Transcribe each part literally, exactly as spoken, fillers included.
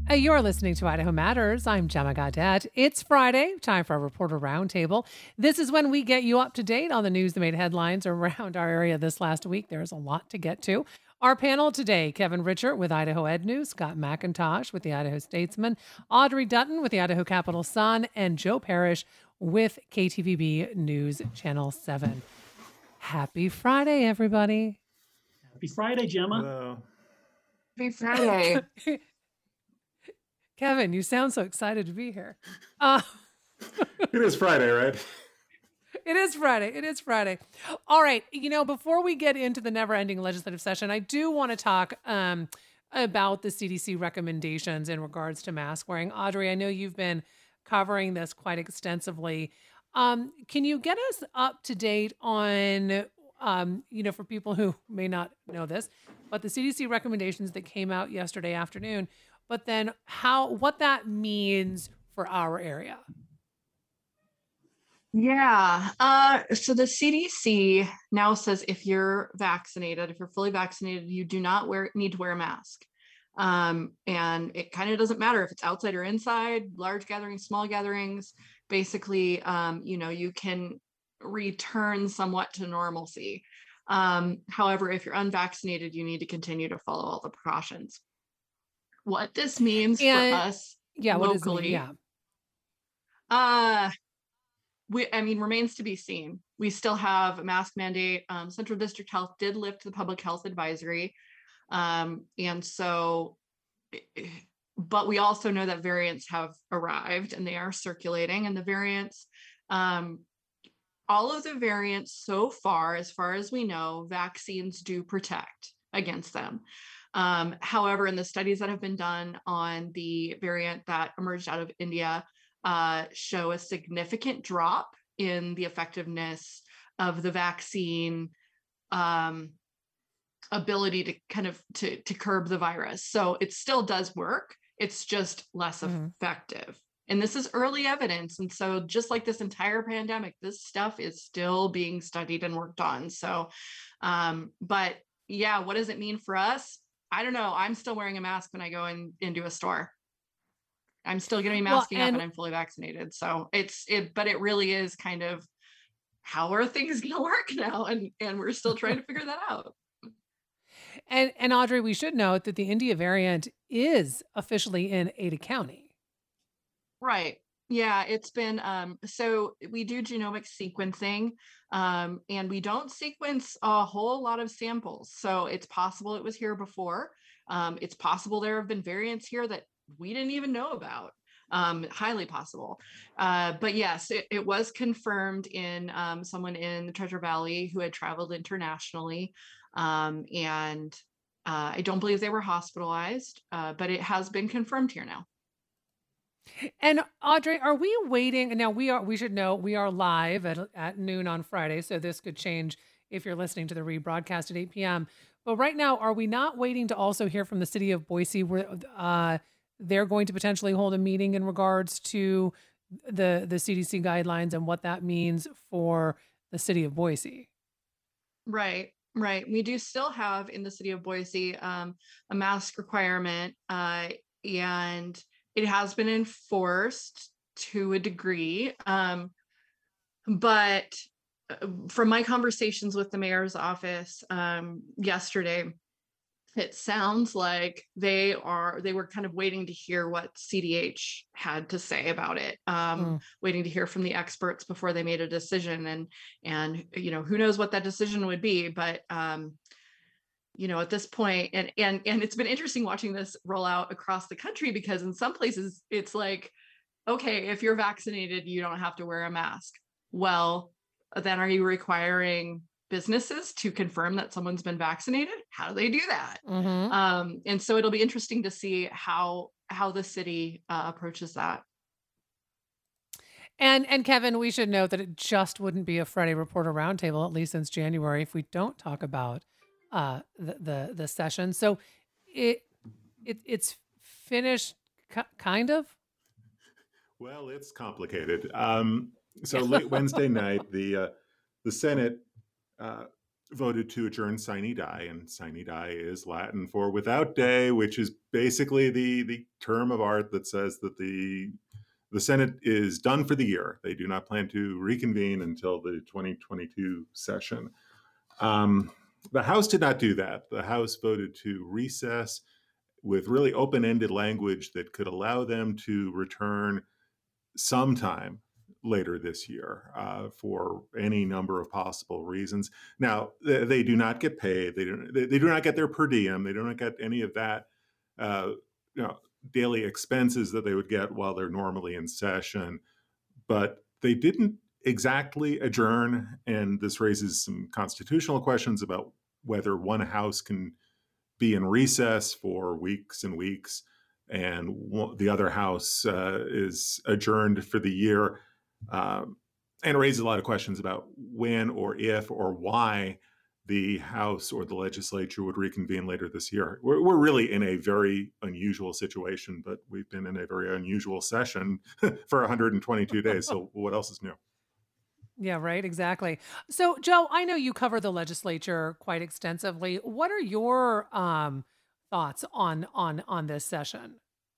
Hey, you're listening to Idaho Matters. I'm Gemma Gaudette. It's Friday, time for our Reporter Roundtable. This is when we get you up to date on the news that made headlines around our area this last week. There's a lot to get to. Our panel today, Kevin Richert with Idaho Ed News, Scott McIntosh with the Idaho Statesman, Audrey Dutton with the Idaho Capital Sun, and Joe Parrish with K T V B News Channel seven. Happy Friday, everybody. Happy Friday, Gemma. Hello. Happy Friday. Kevin, you sound so excited to be here. Uh, It is Friday, right? It is Friday. It is Friday. All right. You know, before we get into the never-ending legislative session, I do want to talk um, about the C D C recommendations in regards to mask wearing. Audrey, I know you've been covering this quite extensively. Um, can you get us up to date on, um, you know, for people who may not know this, but the C D C recommendations that came out yesterday afternoon, but then how, what that means for our area? Yeah. Uh, so the C D C now says if you're vaccinated, if you're fully vaccinated, you do not wear need to wear a mask. Um, and it kind of doesn't matter if it's outside or inside, large gatherings, small gatherings. Basically, um, you know, you can return somewhat to normalcy. Um, however, if you're unvaccinated, you need to continue to follow all the precautions. What this means And- for us Yeah. What does it mean? locally, Yeah. uh, we, I mean, remains to be seen. We still have a mask mandate. Um, Central District Health did lift the public health advisory. Um, and so, but we also know that variants have arrived and they are circulating, and the variants, um, all of the variants so far, as far as we know, vaccines do protect against them. Um, however, in the studies that have been done on the variant that emerged out of India, uh, show a significant drop in the effectiveness of the vaccine um, ability to kind of to, to curb the virus. So it still does work. It's just less Mhm. effective. And this is early evidence. And so just like this entire pandemic, this stuff is still being studied and worked on. So, um, but yeah, what does it mean for us? I don't know. I'm still wearing a mask when I go in into a store. I'm still going to be Well, masking up and- and I'm fully vaccinated. So it's it, but it really is kind of how are things going to work now? And and we're still trying to figure that out. And and Audrey, we should note that the India variant is officially in Ada County. Right. Yeah, it's been um so we do genomic sequencing, um and we don't sequence a whole lot of samples. So it's possible it was here before. Um it's possible there have been variants here that we didn't even know about. Um highly possible. Uh but yes, it, it was confirmed in um someone in the Treasure Valley who had traveled internationally. Um and uh I don't believe they were hospitalized, uh but it has been confirmed here now. And Audrey, are we waiting? And now we are. We should know we are live at at noon on Friday, so this could change if you're listening to the rebroadcast at eight p.m. But right now, are we not waiting to also hear from the city of Boise, where uh, they're going to potentially hold a meeting in regards to the the C D C guidelines and what that means for the city of Boise? Right, right. We do still have in the city of Boise um, a mask requirement, uh, and it has been enforced to a degree. Um, but uh, from my conversations with the mayor's office um, yesterday, it sounds like they are they were kind of waiting to hear what C D H had to say about it, um, Mm. waiting to hear from the experts before they made a decision. And and you know, who knows what that decision would be, but um, you know, at this point, and and and it's been interesting watching this roll out across the country, because in some places it's like, okay, if you're vaccinated, you don't have to wear a mask. Well, then are you requiring businesses to confirm that someone's been vaccinated? How do they do that? Mhm. Um, and so it'll be interesting to see how how the city uh, approaches that. And and Kevin, we should note that it just wouldn't be a Friday Reporter Roundtable, at least since January, if we don't talk about uh, the, the the session. So it it it's finished, ki- kind of. Well, it's complicated. Um, so late Wednesday night, the uh, the Senate uh, voted to adjourn sine die, and sine die is Latin for without day, which is basically the the term of art that says that the the Senate is done for the year. They do not plan to reconvene until the twenty twenty-two session. Um, the House did not do that. The House voted to recess with really open-ended language that could allow them to return sometime later this year uh, for any number of possible reasons. Now, they, they do not get paid. They do, they, they do not get their per diem. They do not get any of that, uh, you know, daily expenses that they would get while they're normally in session. But they didn't exactly adjourn, and this raises some constitutional questions about whether one house can be in recess for weeks and weeks and one, the other house uh, is adjourned for the year. Um, and it raises a lot of questions about when or if or why the House or the legislature would reconvene later this year. We're, we're really in a very unusual situation, but we've been in a very unusual session for one hundred twenty-two days. So what else is new? Yeah, right. Exactly. So, Joe, I know you cover the legislature quite extensively. What are your um, thoughts on on on this session?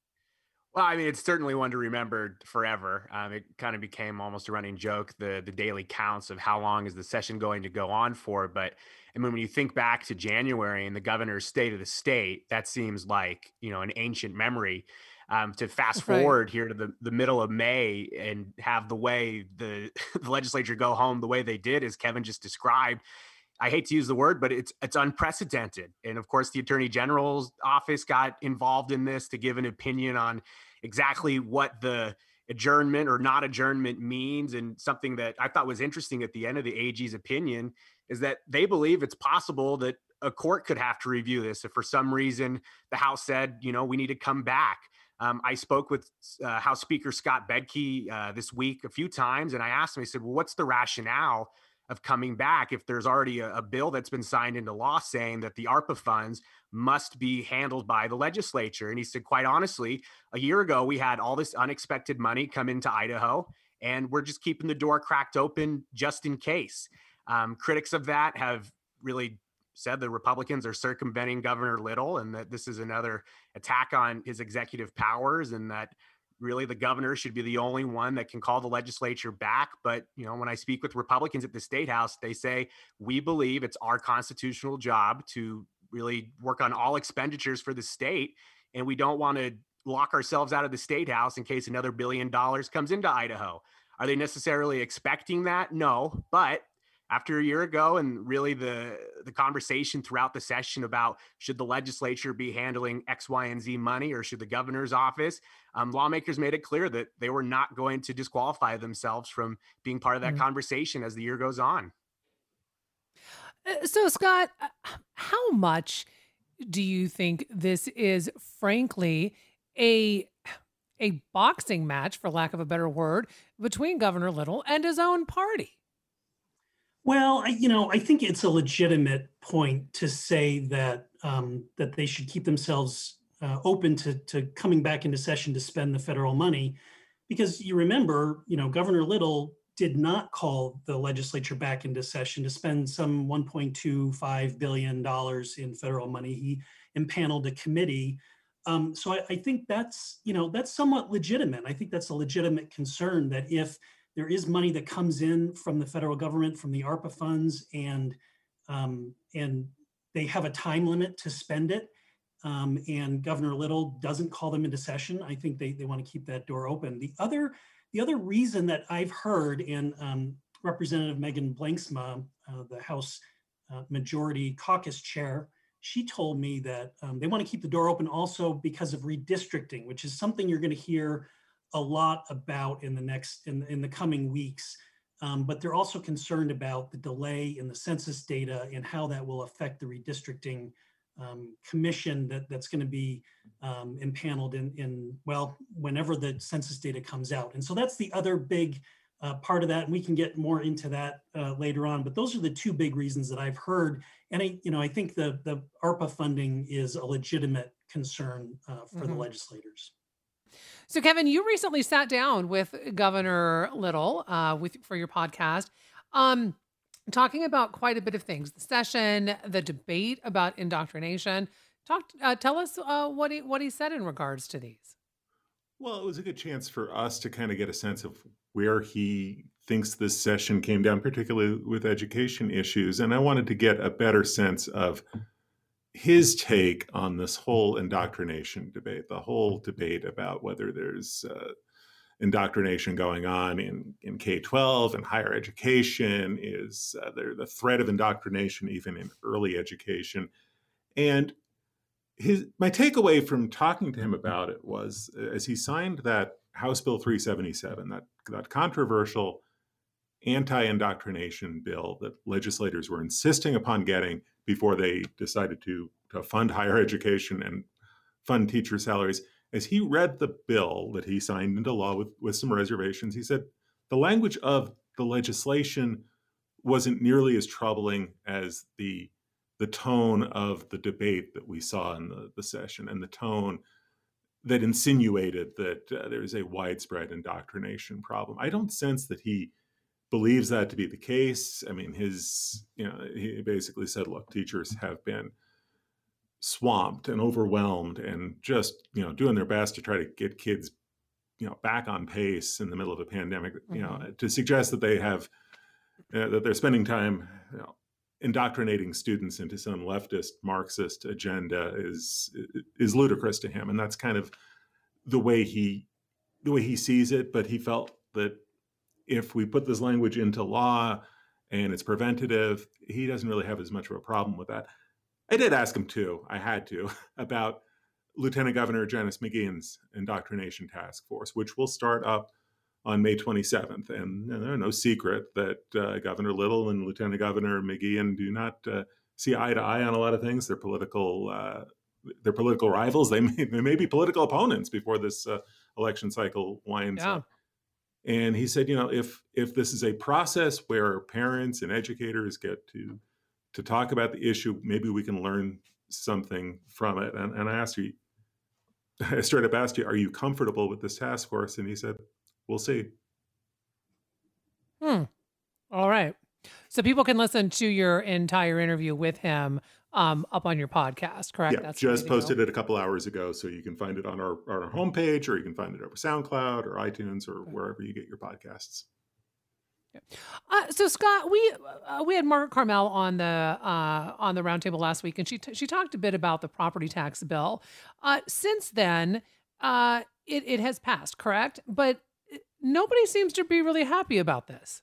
Well, I mean, it's certainly one to remember forever. Um, it kind of became almost a running joke, the the daily counts of how long is the session going to go on for. But I mean, when you think back to January and the governor's state of the state, that seems like, you know, an ancient memory. Um, to fast Right. forward here to the, the middle of May and have the way the, the legislature go home the way they did, as Kevin just described, I hate to use the word, but it's it's unprecedented. And of course, the Attorney General's office got involved in this to give an opinion on exactly what the adjournment or not adjournment means. And something that I thought was interesting at the end of the A G's opinion is that they believe it's possible that a court could have to review this if for some reason the House said, you know, we need to come back. Um, I spoke with uh, House Speaker Scott Bedke uh, this week a few times, and I asked him, I said, well, what's the rationale of coming back if there's already a, a bill that's been signed into law saying that the ARPA funds must be handled by the legislature? And he said, quite honestly, a year ago, we had all this unexpected money come into Idaho, and we're just keeping the door cracked open just in case. Um, critics of that have really said the Republicans are circumventing Governor Little and that this is another attack on his executive powers and that really the governor should be the only one that can call the legislature back. But, you know, when I speak with Republicans at the State House, they say, we believe it's our constitutional job to really work on all expenditures for the state. And we don't want to lock ourselves out of the State House in case another billion dollars comes into Idaho. Are they necessarily expecting that? No, but after a year ago and really the, the conversation throughout the session about should the legislature be handling X, Y, and Z money or should the governor's office, um, lawmakers made it clear that they were not going to disqualify themselves from being part of that mm-hmm. conversation as the year goes on. So, Scott, how much do you think this is, frankly, a a boxing match, for lack of a better word, between Governor Little and his own party? Well, I, you know, I think it's a legitimate point to say that um, that they should keep themselves uh, open to, to coming back into session to spend the federal money, because you remember, you know, Governor Little did not call the legislature back into session to spend some one point two five billion dollars in federal money. He impaneled a committee. Um, so I, I think that's, you know, that's somewhat legitimate. I think that's a legitimate concern that if there is money that comes in from the federal government, from the ARPA funds, and um, and they have a time limit to spend it, um, and Governor Little doesn't call them into session, I think they, they want to keep that door open. The other the other reason that I've heard, and um, Representative Megan Blanksma, uh, the House uh, Majority Caucus Chair, she told me that um, they want to keep the door open also because of redistricting, which is something you're going to hear a lot about in the next in, in the coming weeks, um, but they're also concerned about the delay in the census data and how that will affect the redistricting um, commission that, that's going to be um, impaneled in, in, well, whenever the census data comes out. And so that's the other big uh, part of that. And we can get more into that uh, later on, but those are the two big reasons that I've heard. And I, you know, I think the, the ARPA funding is a legitimate concern uh, for mm-hmm. the legislators. So, Kevin, you recently sat down with Governor Little uh, with for your podcast. Um, talking about quite a bit of things: the session, the debate about indoctrination. Talk, uh, tell us uh, what he what he said in regards to these. Well, it was a good chance for us to kind of get a sense of where he thinks this session came down, particularly with education issues. And I wanted to get a better sense of his take on this whole indoctrination debate, the whole debate about whether there's uh, indoctrination going on in, in K twelve and higher education. Is uh, there the threat of indoctrination even in early education? And his my takeaway from talking to him about it was, as he signed that House Bill three seventy-seven, that, that controversial anti-indoctrination bill that legislators were insisting upon getting before they decided to, to fund higher education and fund teacher salaries. As he read the bill that he signed into law with, with some reservations, he said the language of the legislation wasn't nearly as troubling as the the tone of the debate that we saw in the, the session, and the tone that insinuated that uh, there is a widespread indoctrination problem. I don't sense that he believes that to be the case. I mean, his, you know, he basically said, look, teachers have been swamped and overwhelmed and just, you know, doing their best to try to get kids, you know, back on pace in the middle of a pandemic. Mm-hmm. You know, to suggest that they have, uh, that they're spending time, you know, indoctrinating students into some leftist Marxist agenda is is ludicrous to him. And that's kind of the way he the way he sees it. But he felt that if we put this language into law and it's preventative, he doesn't really have as much of a problem with that. I did ask him too, I had to, about Lieutenant Governor Janice McGeachin's indoctrination task force, which will start up on May twenty-seventh. And there's no secret that uh, Governor Little and Lieutenant Governor McGeachin do not uh, see eye to eye on a lot of things. They're political, uh, they're political rivals. They may, they may be political opponents before this uh, election cycle winds yeah. up. And he said, you know, if if this is a process where parents and educators get to to talk about the issue, maybe we can learn something from it. And, and I asked you, I straight up asked you, are you comfortable with this task force? And he said, we'll see. Hmm. All right. So people can listen to your entire interview with him um, up on your podcast, correct? Yeah, That's just posted it a couple hours ago, so you can find it on our, our homepage, or you can find it over SoundCloud or iTunes or wherever you get your podcasts. Uh, so Scott, we uh, we had Margaret Carmel on the uh, on the roundtable last week, and she t- she talked a bit about the property tax bill. Uh, since then, uh, it it has passed, correct? But nobody seems to be really happy about this.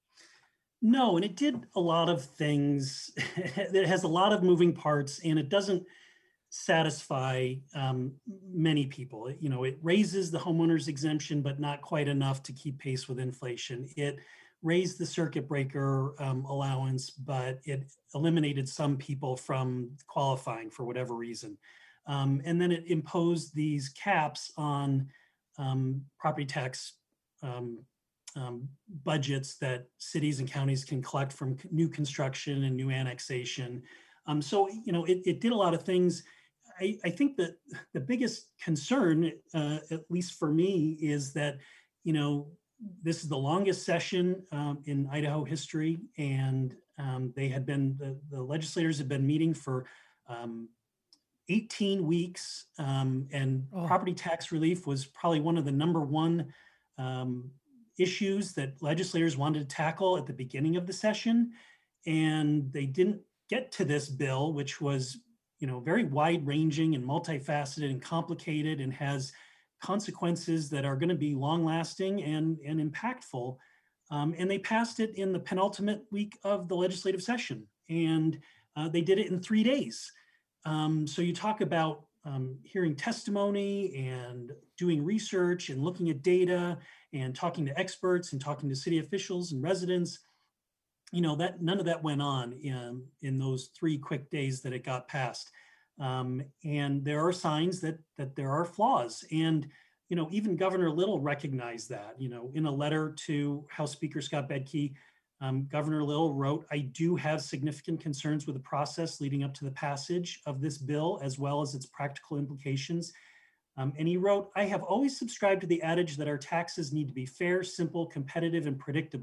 No, and it did a lot of things. It has a lot of moving parts, and it doesn't satisfy um, many people. You know, it raises the homeowners exemption, but not quite enough to keep pace with inflation. It raised the circuit breaker um, allowance, but it eliminated some people from qualifying for whatever reason. Um, and then it imposed these caps on um, property tax um, um, budgets that cities and counties can collect from new construction and new annexation. Um, so, you know, it, it did a lot of things. I, I think that the biggest concern, uh, at least for me, is that, you know, this is the longest session um, in Idaho history, and um, they had been, the, the legislators had been meeting for um, eighteen weeks, um, and oh. property tax relief was probably one of the number one um, issues that legislators wanted to tackle at the beginning of the session. And they didn't get to this bill, which was, you know, very wide ranging and multifaceted and complicated and has consequences that are going to be long lasting and, and impactful. Um, and they passed it in the penultimate week of the legislative session. And uh, they did it in three days. Um, so you talk about um, hearing testimony and doing research and looking at data and talking to experts and talking to city officials and residents. You know, that none of that went on in, in those three quick days that it got passed. Um, and there are signs that that there are flaws. And, you know, even Governor Little recognized that, you know, in a letter to House Speaker Scott Bedke, um, Governor Little wrote, I do have significant concerns with the process leading up to the passage of this bill, as well as its practical implications. Um, and he wrote, I have always subscribed to the adage that our taxes need to be fair, simple, competitive, and predictable.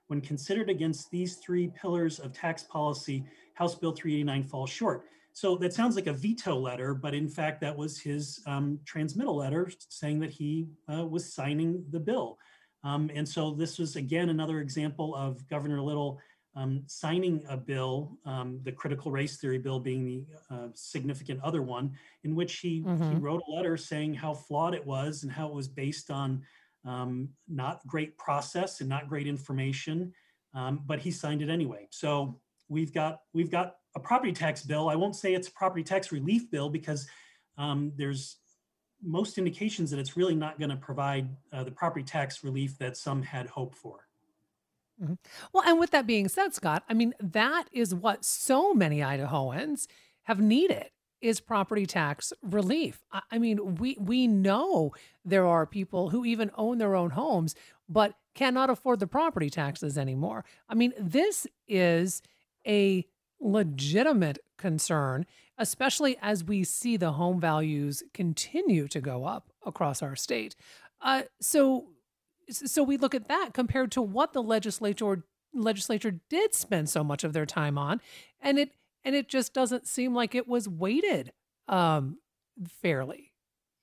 When considered against these three pillars of tax policy, House Bill three eighty-nine falls short. So that sounds like a veto letter, but in fact, that was his um, transmittal letter saying that he uh, was signing the bill. Um, and so this was, again, another example of Governor Little um, signing a bill, um, the critical race theory bill being the uh, significant other one, in which he, mm-hmm. he wrote a letter saying how flawed it was and how it was based on um, not great process and not great information, um, but he signed it anyway. So we've got we've got a property tax bill. I won't say it's a property tax relief bill because um, there's most indications that it's really not going to provide uh, the property tax relief that some had hoped for. Mm-hmm. Well, and with that being said, Scott, I mean, that is what so many Idahoans have needed is property tax relief. I, I mean, we we know there are people who even own their own homes, but cannot afford the property taxes anymore. I mean, this is a legitimate concern, especially as we see the home values continue to go up across our state. Uh, so, so we look at that compared to what the legislature legislature did spend so much of their time on, and it and it just doesn't seem like it was weighted um, fairly.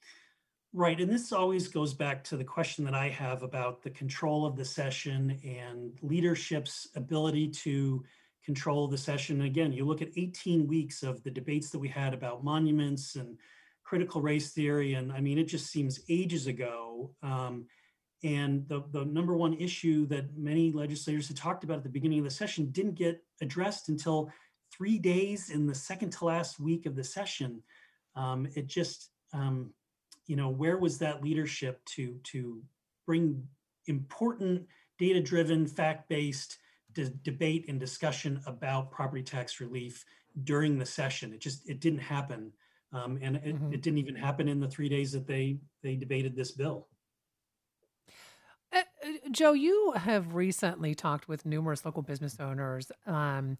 Right, and this always goes back to the question that I have about the control of the session and leadership's ability to control the session. Again, you look at eighteen weeks of the debates that we had about monuments and critical race theory, and I mean, it just seems ages ago. Um, and the, the number one issue that many legislators had talked about at the beginning of the session didn't get addressed until three days in the second to last week of the session. Um, it just, um, you know, where was that leadership to, to bring important, data-driven, fact-based De- debate and discussion about property tax relief during the session? It just, it didn't happen. Um, and it, mm-hmm. it didn't even happen in the three days that they, they debated this bill. Uh, Joe, you have recently talked with numerous local business owners um,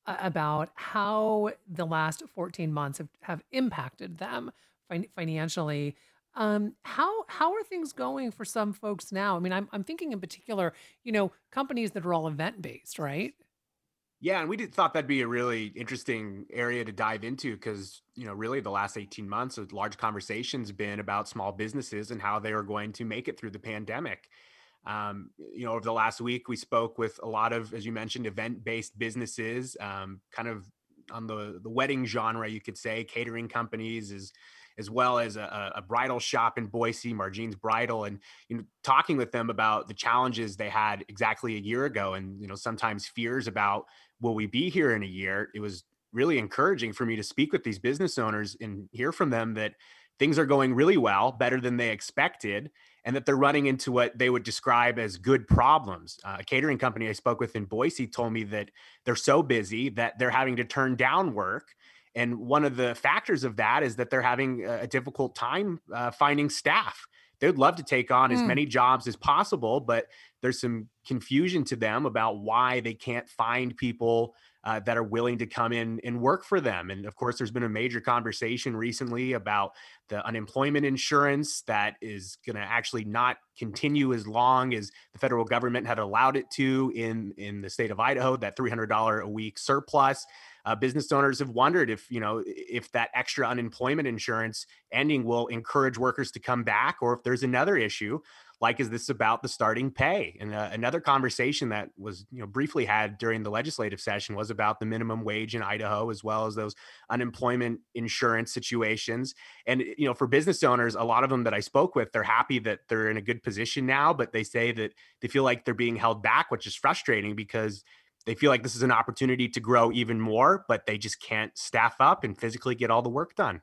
about how the last fourteen months have, have impacted them fin- financially. Um, how how are things going for some folks now? I mean, I'm I'm thinking in particular, you know, companies that are all event based, right? Yeah, and we did, thought that'd be a really interesting area to dive into because, you know, really the last eighteen months, a large conversation's been about small businesses and how they are going to make it through the pandemic. Um, you know, over the last week, we spoke with a lot of, as you mentioned, event-based businesses, um, kind of on the the wedding genre, you could say, catering companies is. as well as a, a bridal shop in Boise, Margine's Bridal, and you know, talking with them about the challenges they had exactly a year ago, and you know, sometimes fears about will we be here in a year. It was really encouraging for me to speak with these business owners and hear from them that things are going really well, better than they expected, and that they're running into what they would describe as good problems. Uh, a catering company I spoke with in Boise told me that they're so busy that they're having to turn down work. And one of the factors of that is that they're having a difficult time uh, finding staff. They'd love to take on mm. as many jobs as possible, but there's some confusion to them about why they can't find people uh, that are willing to come in and work for them. And of course, there's been a major conversation recently about the unemployment insurance that is going to actually not continue as long as the federal government had allowed it to in, in the state of Idaho, that three hundred dollars a week surplus. Uh, business owners have wondered if, you know, if that extra unemployment insurance ending will encourage workers to come back, or if there's another issue, like, is this about the starting pay? And uh, another conversation that was, you know, briefly had during the legislative session was about the minimum wage in Idaho, as well as those unemployment insurance situations. And, you know, for business owners, a lot of them that I spoke with, they're happy that they're in a good position now, but they say that they feel like they're being held back, which is frustrating because they feel like this is an opportunity to grow even more, but they just can't staff up and physically get all the work done.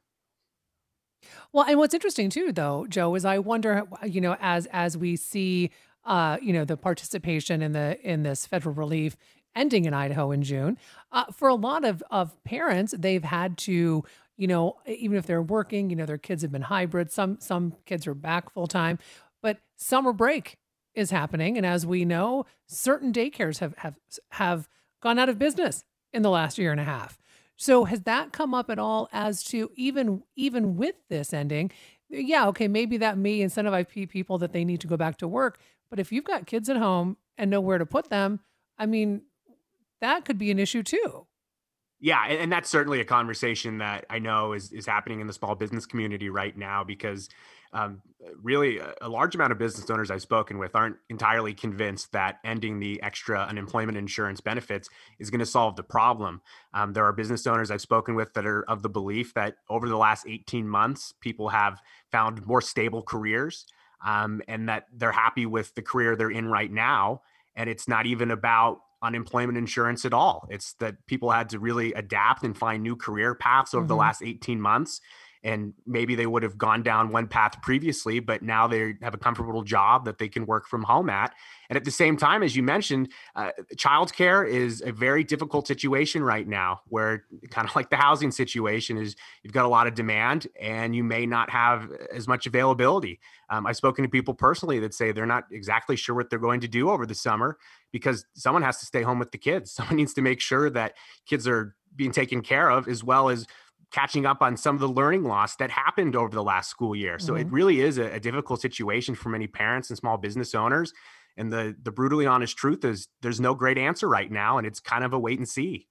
Well, and what's interesting too, though, Joe, is I wonder, you know, as as we see, uh, you know, the participation in the in this federal relief ending in Idaho in June, uh, for a lot of of parents, they've had to, you know, even if they're working, you know, their kids have been hybrid. Some some kids are back full time, but summer break is happening, and as we know, certain daycares have have have gone out of business in the last year and a half. So has that come up at all as to even even with this ending? Yeah, okay, maybe that may incentivize pe- people that they need to go back to work. But if you've got kids at home and nowhere to put them, I mean, that could be an issue too. Yeah, and, and that's certainly a conversation that I know is is happening in the small business community right now because um, really a, a large amount of business owners I've spoken with aren't entirely convinced that ending the extra unemployment insurance benefits is going to solve the problem. Um, there are business owners I've spoken with that are of the belief that over the last eighteen months, people have found more stable careers um, and that they're happy with the career they're in right now. And it's not even about unemployment insurance at all. It's that people had to really adapt and find new career paths over mm-hmm. the last eighteen months. And maybe they would have gone down one path previously, but now they have a comfortable job that they can work from home at. And at the same time, as you mentioned, uh, childcare is a very difficult situation right now, where kind of like the housing situation is you've got a lot of demand and you may not have as much availability. Um, I've spoken to people personally that say they're not exactly sure what they're going to do over the summer because someone has to stay home with the kids. Someone needs to make sure that kids are being taken care of, as well as catching up on some of the learning loss that happened over the last school year. So mm-hmm. it really is a, a difficult situation for many parents and small business owners. And the the brutally honest truth is there's no great answer right now, and it's kind of a wait and see.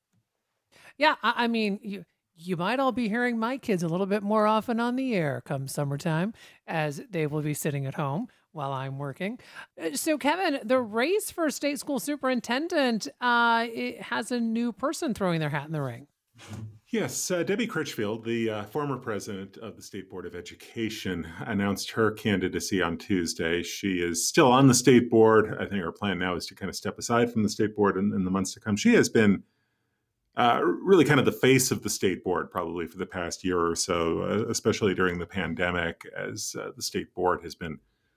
Yeah, I, I mean, you you might all be hearing my kids a little bit more often on the air come summertime, as they will be sitting at home while I'm working. So, Kevin, the race for state school superintendent, uh, it has a new person throwing their hat in the ring. Yes, uh, Debbie Critchfield, the uh, former president of the State Board of Education, announced her candidacy on Tuesday. She is still on the state board. I think her plan now is to kind of step aside from the state board in, in the months to come. She has been uh, really kind of the face of the state board probably for the past year or so, uh, especially during the pandemic, as uh, the state board has been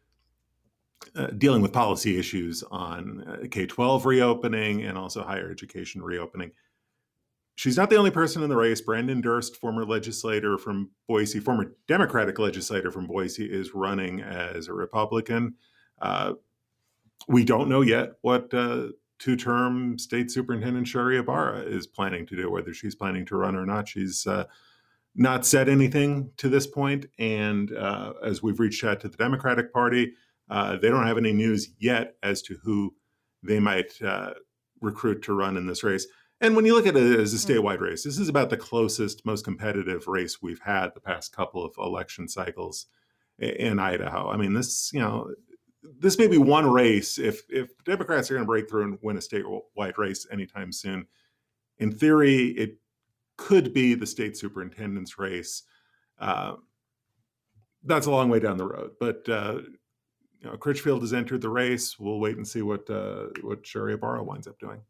uh, dealing with policy issues on uh, K twelve reopening and also higher education reopening. She's not the only person in the race. Brandon Durst, former legislator from Boise, former Democratic legislator from Boise, is running as a Republican. Uh, we don't know yet what uh, two-term State Superintendent Shari Ibarra is planning to do, whether she's planning to run or not. She's uh, not said anything to this point. And uh, as we've reached out to the Democratic Party, uh, they don't have any news yet as to who they might uh, recruit to run in this race. And when you look at it as a statewide race, this is about the closest, most competitive race we've had the past couple of election cycles in Idaho. I mean, this, you know, this may be one race. If if Democrats are going to break through and win a statewide race anytime soon, in theory, it could be the state superintendent's race. Uh, that's a long way down the road, but uh, you know, Critchfield has entered the race. We'll wait and see what uh, what Shari Ibarra winds up doing.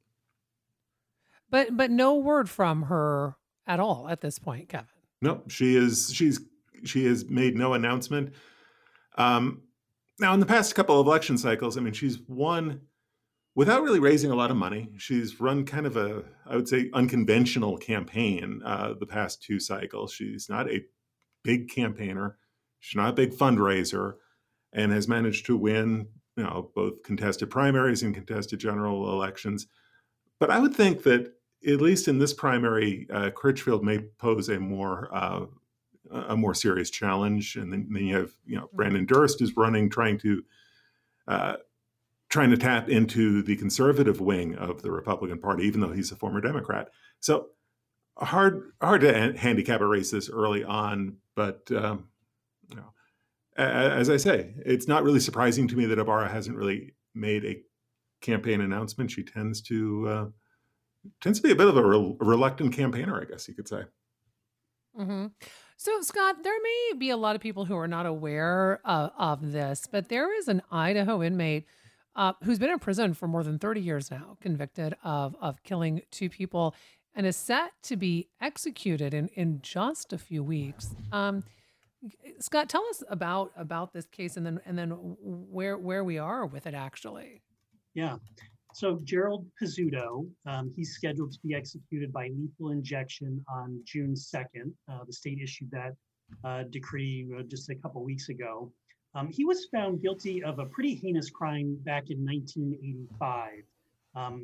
But but no word from her at all at this point, Kevin. No, she is she's she has made no announcement. Um, now, in the past couple of election cycles, I mean, she's won without really raising a lot of money. She's run kind of a, I would say, unconventional campaign uh, the past two cycles. She's not a big campaigner. She's not a big fundraiser, and has managed to win, you know, both contested primaries and contested general elections. But I would think that at least in this primary, uh, Critchfield may pose a more uh, a more serious challenge. And then, then you have, you know, Brandon Durst is running, trying to uh, trying to tap into the conservative wing of the Republican Party, even though he's a former Democrat. So hard hard to handicap a race this early on. But um, you know, as I say, it's not really surprising to me that Ibarra hasn't really made a campaign announcement. She tends to uh, tends to be a bit of a, re- a reluctant campaigner, I guess you could say. Mm-hmm. So, Scott, there may be a lot of people who are not aware of, of this, but there is an Idaho inmate uh, who's been in prison for more than thirty years now, convicted of of killing two people, and is set to be executed in, in just a few weeks. Um, Scott, tell us about about this case, and then and then where where we are with it, actually. Yeah. So Gerald Pizzuto, um, he's scheduled to be executed by lethal injection on June second. Uh, the state issued that uh, decree uh, just a couple weeks ago. Um, he was found guilty of a pretty heinous crime back in nineteen eighty-five. Um,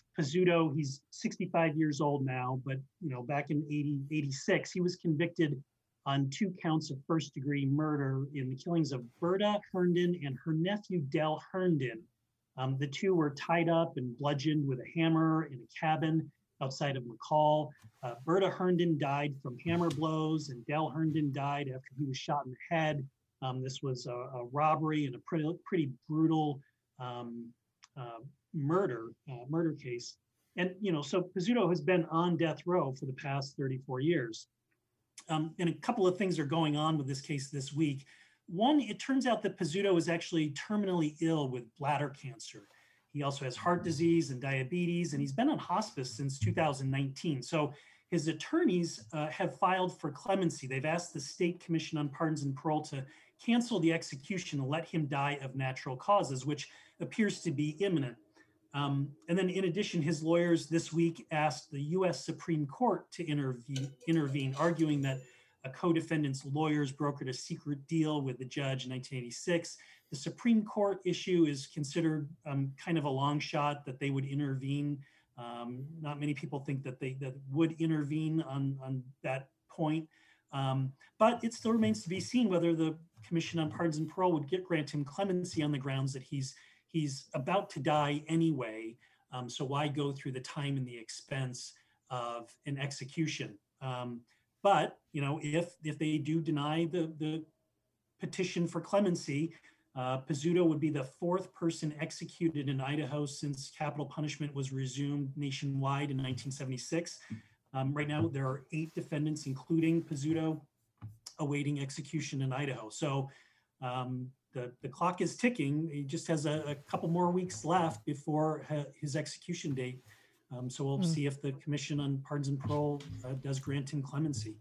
Pizzuto, he's sixty-five years old now, but you know, back in eighty, eighty-six, he was convicted on two counts of first degree murder in the killings of Berta Herndon and her nephew, Del Herndon. Um, the two were tied up and bludgeoned with a hammer in a cabin outside of McCall. Uh, Berta Herndon died from hammer blows, and Del Herndon died after he was shot in the head. Um, this was a, a robbery and a pretty, pretty brutal um, uh, murder, uh, murder case. And, you know, so Pizzuto has been on death row for the past thirty-four years. Um, and a couple of things are going on with this case this week. One, it turns out that Pizzuto is actually terminally ill with bladder cancer. He also has heart disease and diabetes, and he's been on hospice since two thousand nineteen. So his attorneys uh, have filed for clemency. They've asked the State Commission on Pardons and Parole to cancel the execution and let him die of natural causes, which appears to be imminent. Um, and then in addition, his lawyers this week asked the U S Supreme Court to intervene, intervene, arguing that a co-defendant's lawyers brokered a secret deal with the judge in nineteen eighty-six. The Supreme Court issue is considered um, kind of a long shot that they would intervene. Um, not many people think that they that would intervene on, on that point. Um, but it still remains to be seen whether the Commission on Pardons and Parole would get grant him clemency on the grounds that he's he's about to die anyway. Um, so why go through the time and the expense of an execution? Um, but you know, if if they do deny the the petition for clemency, uh, Pizzuto would be the fourth person executed in Idaho since capital punishment was resumed nationwide in nineteen seventy-six. Um, right now, there are eight defendants, including Pizzuto, awaiting execution in Idaho. So um, the, the clock is ticking. He just has a, a couple more weeks left before ha- his execution date. Um, so we'll mm. see if the Commission on Pardons and Parole uh, does grant him clemency.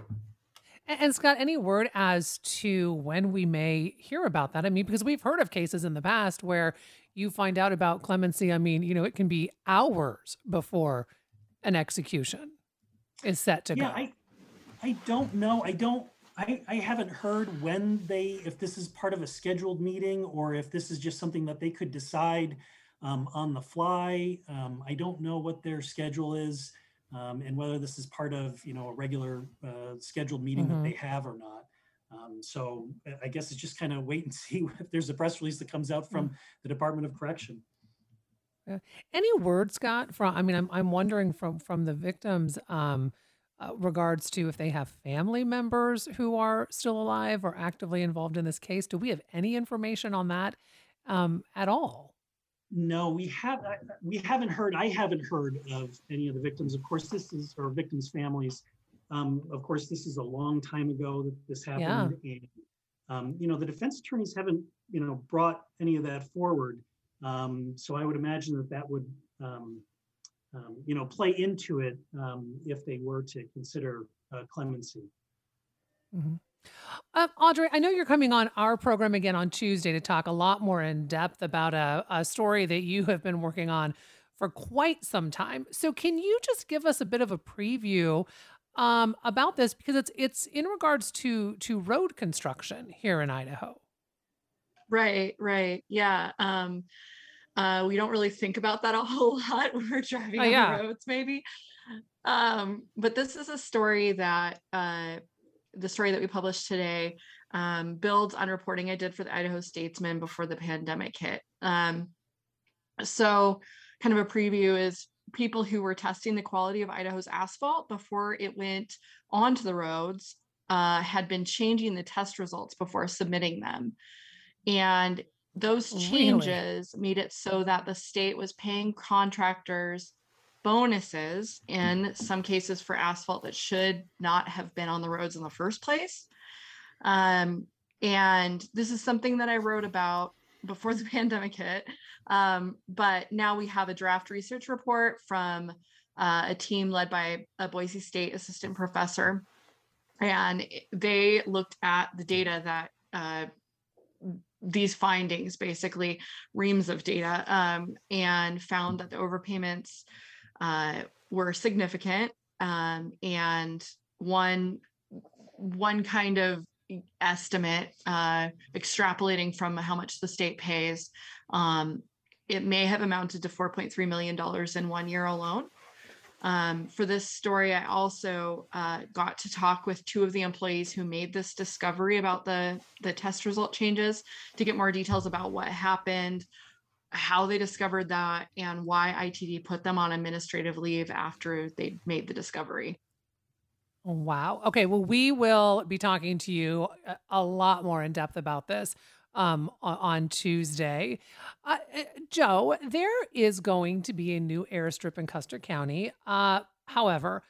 And, and Scott, any word as to when we may hear about that? I mean, because we've heard of cases in the past where you find out about clemency. I mean, you know, it can be hours before an execution is set to yeah, go. I, I don't know. I don't, I, I haven't heard when they, if this is part of a scheduled meeting or if this is just something that they could decide um, on the fly. Um, I don't know what their schedule is um, and whether this is part of, you know, a regular uh, scheduled meeting mm-hmm. that they have or not. Um, so I guess it's just kind of wait and see if there's a press release that comes out from mm-hmm. the Department of Correction. Uh, any word, Scott, from, I mean, I'm, I'm wondering from, from the victims, um, uh, regards to if they have family members who are still alive or actively involved in this case. Do we have any information on that um, at all? No, we have, we haven't heard, I haven't heard of any of the victims. Of course, this is, or victims' families. Um, of course, this is a long time ago that this happened. Yeah. And, um, you know, the defense attorneys haven't, you know, brought any of that forward. Um, so I would imagine that that would, um, um, you know, play into it um, if they were to consider uh, clemency. Mm-hmm. Uh, Audrey, I know you're coming on our program again on Tuesday to talk a lot more in depth about a, a story that you have been working on for quite some time. So can you just give us a bit of a preview um, about this? Because it's it's in regards to to road construction here in Idaho. Right, right. Yeah. Um, uh, we don't really think about that a whole lot when we're driving oh, on yeah. the roads, maybe. Um, but this is a story that, uh, the story that we published today um, builds on reporting I did for the Idaho Statesman before the pandemic hit. Um, so kind of a preview is people who were testing the quality of Idaho's asphalt before it went onto the roads uh, had been changing the test results before submitting them. And those changes really? made it so that the state was paying contractors bonuses in some cases for asphalt that should not have been on the roads in the first place. Um, and this is something that I wrote about before the pandemic hit. Um, but now we have a draft research report from uh, a team led by a Boise State assistant professor. And they looked at the data that uh, these findings, basically reams of data, um, and found that the overpayments uh, were significant. Um, and one, one kind of estimate, uh, extrapolating from how much the state pays, um, it may have amounted to four point three million dollars in one year alone. Um, for this story, I also uh, got to talk with two of the employees who made this discovery about the, the test result changes to get more details about what happened, how they discovered that, and why I T D put them on administrative leave after they made the discovery. Wow. Okay. Well, we will be talking to you a, a lot more in depth about this um, on, on Tuesday. Uh, uh, Joe, there is going to be a new airstrip in Custer County. Uh, however,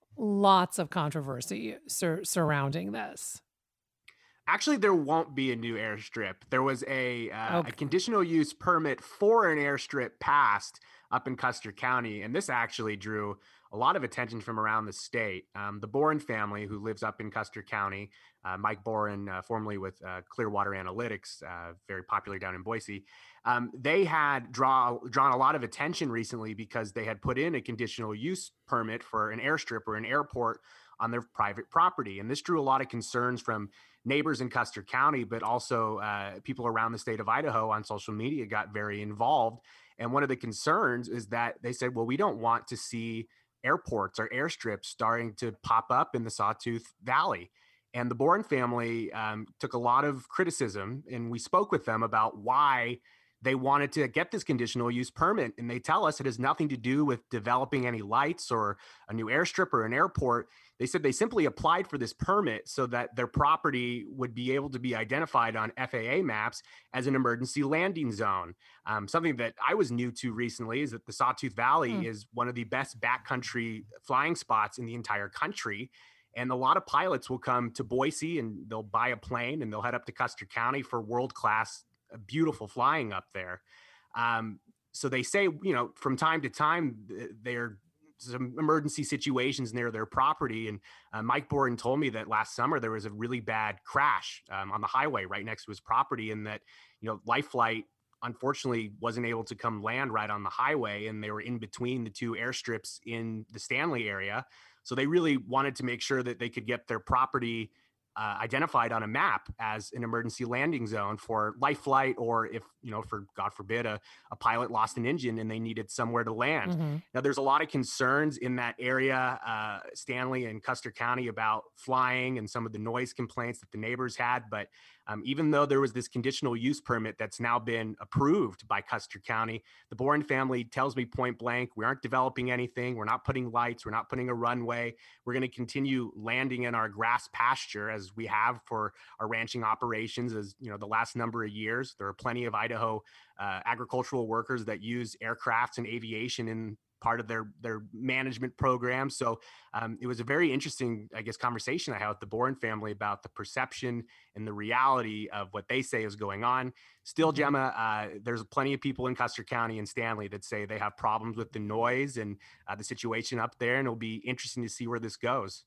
lots of controversy sur- surrounding this. Actually, there won't be a new airstrip. There was a, uh, Okay. a conditional use permit for an airstrip passed up in Custer County, and this actually drew a lot of attention from around the state. Um, the Boren family, who lives up in Custer County, uh, Mike Boren, uh, formerly with uh, Clearwater Analytics, uh, very popular down in Boise, um, they had draw, drawn a lot of attention recently because they had put in a conditional use permit for an airstrip or an airport on their private property. And this drew a lot of concerns from neighbors in Custer County, but also uh, people around the state of Idaho on social media got very involved. And one of the concerns is that they said, well, we don't want to see airports or airstrips starting to pop up in the Sawtooth Valley. And the Boren family um, took a lot of criticism, and we spoke with them about why they wanted to get this conditional use permit. And they tell us it has nothing to do with developing any lights or a new airstrip or an airport. They said they simply applied for this permit so that their property would be able to be identified on F A A maps as an emergency landing zone. Um, something that I was new to recently is that the Sawtooth Valley Hmm. is one of the best backcountry flying spots in the entire country. And a lot of pilots will come to Boise and they'll buy a plane and they'll head up to Custer County for world-class, uh, beautiful flying up there. Um, so they say, you know, from time to time, th- they're some emergency situations near their property. And uh, Mike Boren told me that last summer there was a really bad crash um, on the highway right next to his property, and that, you know, Life Flight unfortunately wasn't able to come land right on the highway, and they were in between the two airstrips in the Stanley area. So they really wanted to make sure that they could get their property uh, identified on a map as an emergency landing zone for Life Flight, or if, you know, for God forbid, a, a pilot lost an engine and they needed somewhere to land. Mm-hmm. Now, there's a lot of concerns in that area, uh, Stanley and Custer County, about flying and some of the noise complaints that the neighbors had. But um, even though there was this conditional use permit that's now been approved by Custer County, the Boren family tells me point blank, we aren't developing anything. We're not putting lights. We're not putting a runway. We're going to continue landing in our grass pasture as we have for our ranching operations, as you know, the last number of years. There are plenty of Idaho uh, agricultural workers that use aircrafts and aviation in part of their their management program. So um, it was a very interesting, I guess, conversation I had with the Boren family about the perception and the reality of what they say is going on. Still, Gemma, uh, there's plenty of people in Custer County and Stanley that say they have problems with the noise and uh, the situation up there, and it'll be interesting to see where this goes.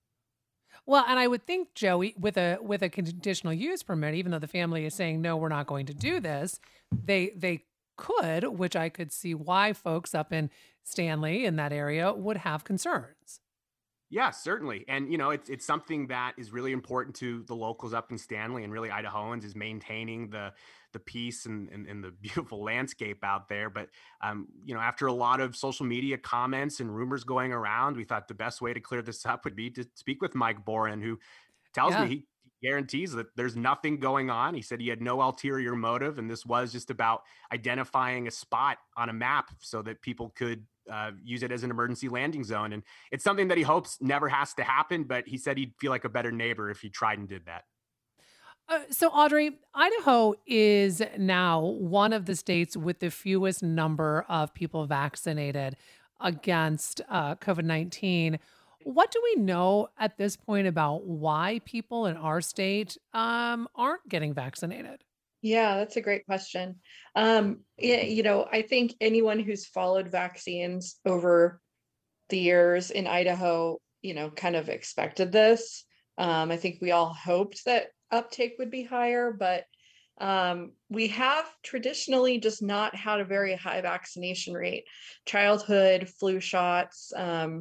Well, and I would think, Joey, with a with a conditional use permit, even though the family is saying no, we're not going to do this, they they could, which I could see why folks up in Stanley in that area would have concerns. Yeah, certainly. And, you know, it's it's something that is really important to the locals up in Stanley, and really Idahoans, is maintaining the the peace and, and, and the beautiful landscape out there. But, um, you know, after a lot of social media comments and rumors going around, we thought the best way to clear this up would be to speak with Mike Boren, who tells Yeah. me he guarantees that there's nothing going on. He said he had no ulterior motive, and this was just about identifying a spot on a map so that people could uh, use it as an emergency landing zone. And it's something that he hopes never has to happen, but he said he'd feel like a better neighbor if he tried and did that. Uh, so, Audrey, Idaho is now one of the states with the fewest number of people vaccinated against uh, COVID nineteen. What do we know at this point about why people in our state um, aren't getting vaccinated? Yeah, that's a great question. Um, yeah, you know, I think anyone who's followed vaccines over the years in Idaho, you know, kind of expected this. Um, I think we all hoped that uptake would be higher, but um, we have traditionally just not had a very high vaccination rate. Childhood flu shots, um,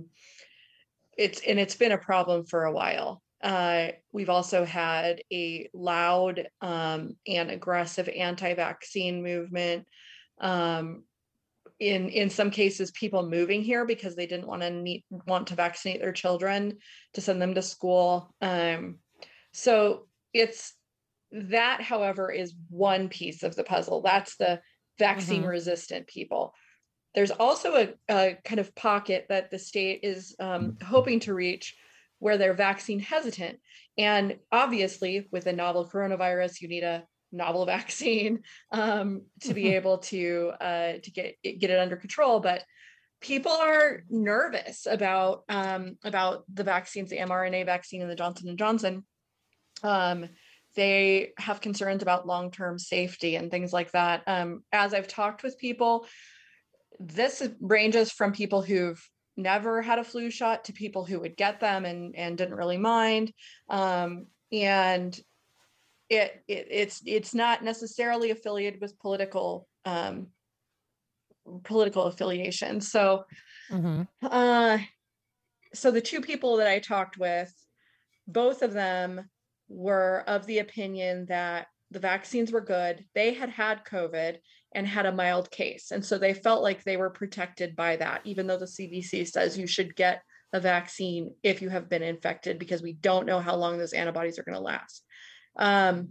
it's and it's been a problem for a while. Uh, we've also had a loud um, and aggressive anti-vaccine movement Um, in in some cases, people moving here because they didn't want to need, want to vaccinate their children to send them to school. Um, so it's that, however, is one piece of the puzzle. That's the vaccine Mhm. resistant people. There's also a, a kind of pocket that the state is um, hoping to reach where they're vaccine hesitant. And obviously, with a novel coronavirus, you need a novel vaccine um, to be able to uh, to get get it under control. But people are nervous about um, about the vaccines, the mRNA vaccine and the Johnson and Johnson. Um, they have concerns about long-term safety and things like that. Um, as I've talked with people, this ranges from people who've never had a flu shot to people who would get them and, and didn't really mind. Um, and it, it it's it's not necessarily affiliated with political um, political affiliation. So, Mhm. uh, so the two people that I talked with, both of them were of the opinion that the vaccines were good. They had had COVID and had a mild case. And so they felt like they were protected by that, even though the C D C says you should get a vaccine if you have been infected, because we don't know how long those antibodies are going to last. Um,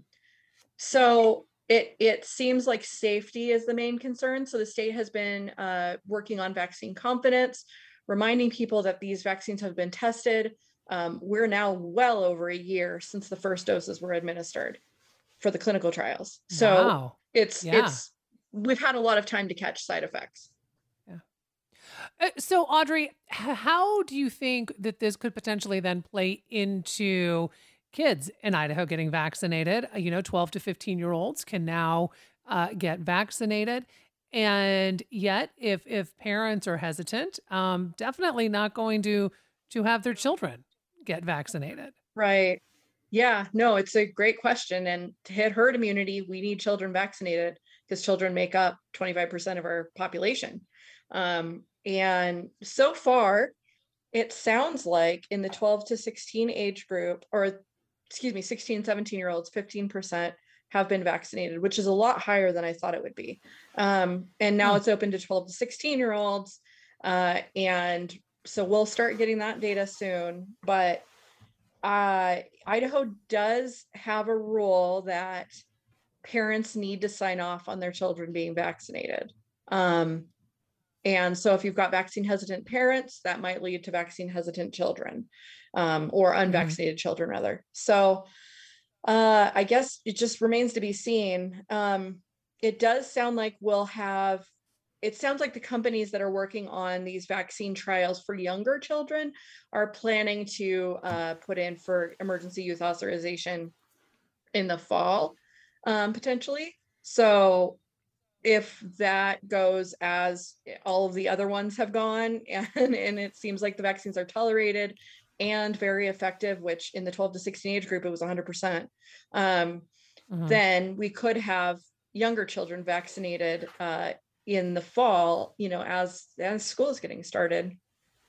so it, it seems like safety is the main concern. So the state has been uh, working on vaccine confidence, reminding people that these vaccines have been tested. Um, we're now well over a year since the first doses were administered for the clinical trials. So Wow. it's Yeah. it's we've had a lot of time to catch side effects. Yeah. Uh, so Audrey, h- how do you think that this could potentially then play into kids in Idaho getting vaccinated? Uh, You know, twelve to fifteen year olds can now uh, get vaccinated. And yet, if if parents are hesitant, um, definitely not going to to have their children get vaccinated. Right. Yeah, no, it's a great question. And to hit herd immunity, we need children vaccinated because children make up twenty-five percent of our population. Um, and so far, it sounds like in the twelve to sixteen age group, or excuse me, sixteen, seventeen year olds, fifteen percent have been vaccinated, which is a lot higher than I thought it would be. Um, and now Hmm. it's open to twelve to sixteen year olds. Uh, and so we'll start getting that data soon. But uh, Idaho does have a rule that parents need to sign off on their children being vaccinated. Um, and so if you've got vaccine hesitant parents, that might lead to vaccine hesitant children um, or unvaccinated children rather. So uh, I guess it just remains to be seen. Um, it does sound like we'll have, it sounds like the companies that are working on these vaccine trials for younger children are planning to uh, put in for emergency use authorization in the fall, um, potentially. So if that goes as all of the other ones have gone, and, and it seems like the vaccines are tolerated and very effective, which in the twelve to sixteen age group, it was one hundred percent, um, Mhm. then we could have younger children vaccinated uh, in the fall, you know, as, as school is getting started.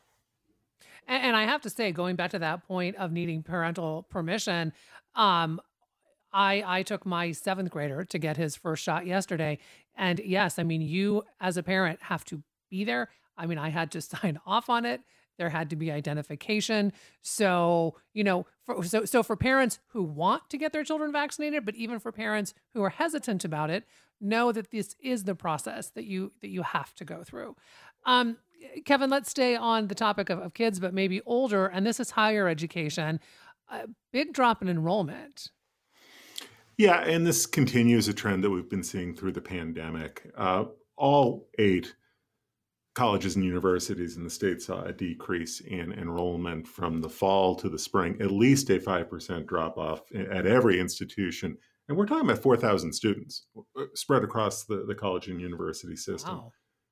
And, and I have to say, going back to that point of needing parental permission, um, I I took my seventh grader to get his first shot yesterday, and yes, I mean you as a parent have to be there. I mean I had to sign off on it. There had to be identification. So you know, for, so so for parents who want to get their children vaccinated, but even for parents who are hesitant about it, know that this is the process that you that you have to go through. Um, Kevin, let's stay on the topic of, of kids, but maybe older, and this is higher education. A big drop in enrollment. Yeah, and this continues a trend that we've been seeing through the pandemic. Uh, all eight colleges and universities in the state saw a decrease in enrollment from the fall to the spring, at least a five percent drop off at every institution. And we're talking about four thousand students spread across the, the college and university system. Wow.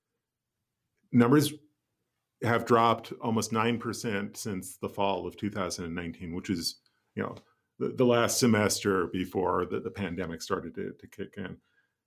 Numbers have dropped almost nine percent since the fall of two thousand nineteen, which is, you know, the, the last semester before the, the pandemic started to, to kick in.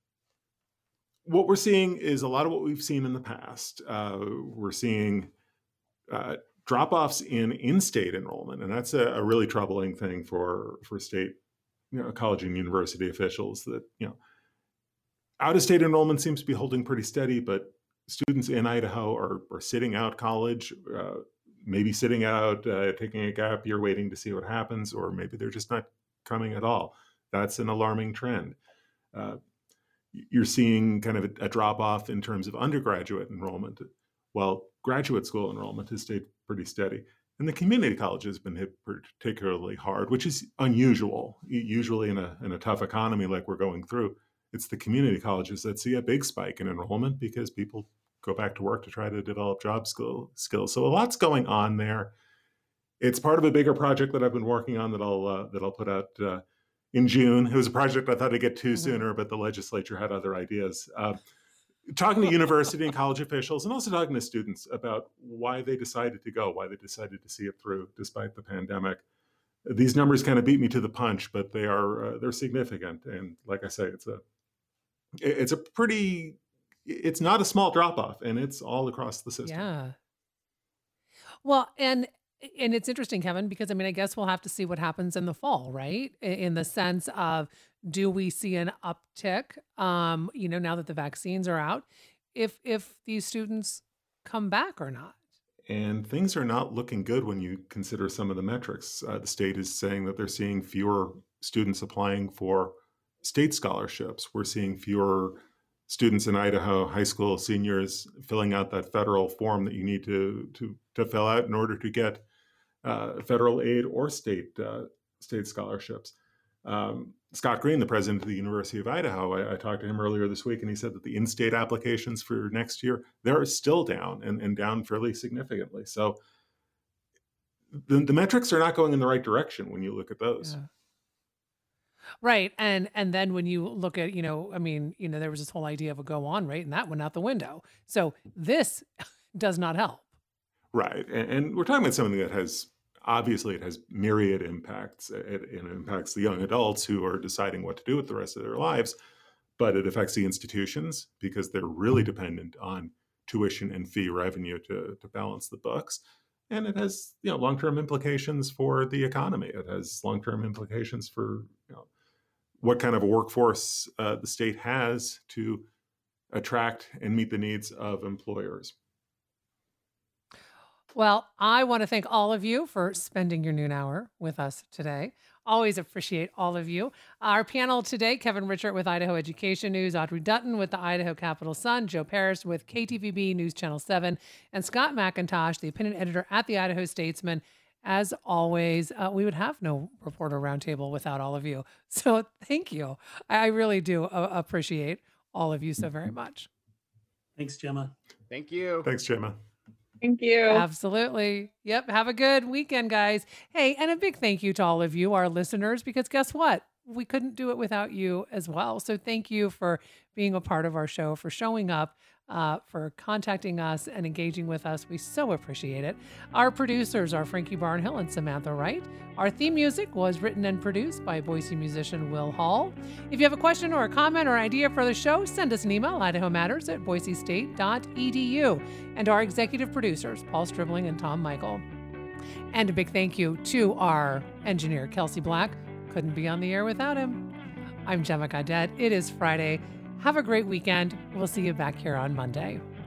What we're seeing is a lot of what we've seen in the past. Uh, we're seeing uh, drop-offs in in-state enrollment, and that's a, a really troubling thing for for state, you know, college and university officials. That you know, out-of-state enrollment seems to be holding pretty steady, but students in Idaho are, are sitting out college, uh, maybe sitting out, uh, taking a gap year, waiting to see what happens, or maybe they're just not coming at all. That's an alarming trend. Uh, you're seeing kind of a, a drop-off in terms of undergraduate enrollment, while graduate school enrollment has stayed pretty steady. And the community college has been hit particularly hard, which is unusual. Usually in a, in a tough economy like we're going through, it's the community colleges that see a big spike in enrollment because people go back to work to try to develop job skill, skills. So a lot's going on there. It's part of a bigger project that I've been working on that I'll uh, that I'll put out uh, in June. It was a project I thought I'd get to sooner, but the legislature had other ideas. Uh, talking to university and college officials, and also talking to students about why they decided to go, why they decided to see it through despite the pandemic. These numbers kind of beat me to the punch, but they are uh, they're significant. And like I say, it's a it's a pretty it's not a small drop off, and it's all across the system. Yeah. Well, and and it's interesting, Kevin, because I mean, I guess we'll have to see what happens in the fall, right? In the sense of, do we see an uptick, um, you know, now that the vaccines are out, if if these students come back or not? And things are not looking good when you consider some of the metrics. Uh, the state is saying that they're seeing fewer students applying for state scholarships. We're seeing fewer students in Idaho, high school seniors, filling out that federal form that you need to to, to fill out in order to get uh, federal aid or state uh, state scholarships. Um, Scott Green, the president of the University of Idaho, I, I talked to him earlier this week, and he said that the in-state applications for next year, they're still down and, and down fairly significantly. So the, the metrics are not going in the right direction when you look at those. Yeah. Right. And and then when you look at, you know, I mean, you know, there was this whole idea of a go on rate, and that went out the window. So this does not help. Right. And, and we're talking about something that has, obviously, it has myriad impacts. It, it impacts the young adults who are deciding what to do with the rest of their lives, but it affects the institutions because they're really dependent on tuition and fee revenue to, to balance the books. And it has, you know, long-term implications for the economy. It has long-term implications for, you know, what kind of a workforce uh, the state has to attract and meet the needs of employers. Well, I want to thank all of you for spending your noon hour with us today. Always appreciate all of you. Our panel today, Kevin Richert with Idaho Education News, Audrey Dutton with the Idaho Capital Sun, Joe Paris with K T V B News Channel seven, and Scott McIntosh, the opinion editor at the Idaho Statesman. As always, uh, we would have no reporter roundtable without all of you. So thank you. I really do uh, appreciate all of you so very much. Thanks, Gemma. Thank you. Thanks, Gemma. Thank you. Absolutely. Yep. Have a good weekend, guys. Hey, and a big thank you to all of you, our listeners, because guess what? We couldn't do it without you as well. So thank you for being a part of our show, for showing up, uh, for contacting us and engaging with us. We so appreciate it. Our producers are Frankie Barnhill and Samantha Wright. Our theme music was written and produced by Boise musician Will Hall. If you have a question or a comment or idea for the show, send us an email, idaho matters at boise state dot e d u. And our executive producers, Paul Stribling and Tom Michael. And a big thank you to our engineer, Kelsey Black. Couldn't be on the air without him. I'm Gemma Gadet. It is Friday. Have a great weekend. We'll see you back here on Monday.